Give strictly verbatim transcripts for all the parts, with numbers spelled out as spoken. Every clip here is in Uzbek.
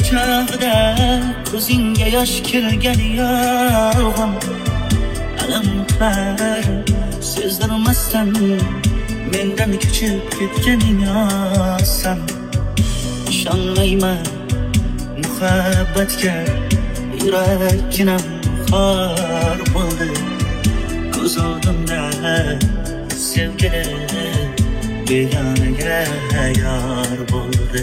kuchog'ida ko'zingga yosh kelgan yolg'on alam qilar sezdirmasdan mendan kechib ketganing oson. Ishonmayman muhabbatga, yuraginam xor bo'ldi. Ko'z oldimda sevgili begonaga yor bo'ldi.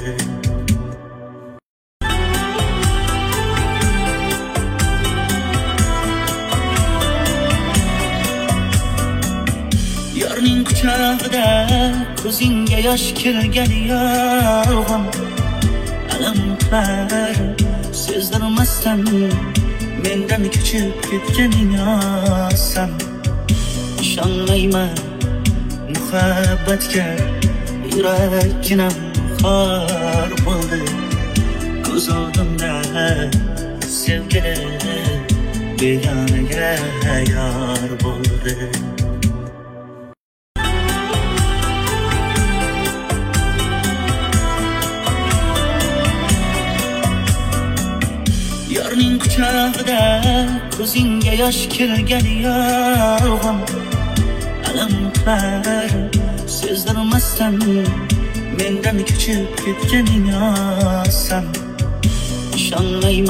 Yorning quchog'ida ko'zingga yosh kelgan yolg'on alam qilar sezdirmasdan mendan kechib ketganing oson. Ishonmayman muhabbatga, yuraginam xor bo'ldi. Ko'z oldimda sevgili begonaga yor bo'ldi. Yorning quchog'ida ko'zingga yosh kelgan yolg'on alam qilar sezdirmasdan mendan kechib ketganing oson. Ishonmayman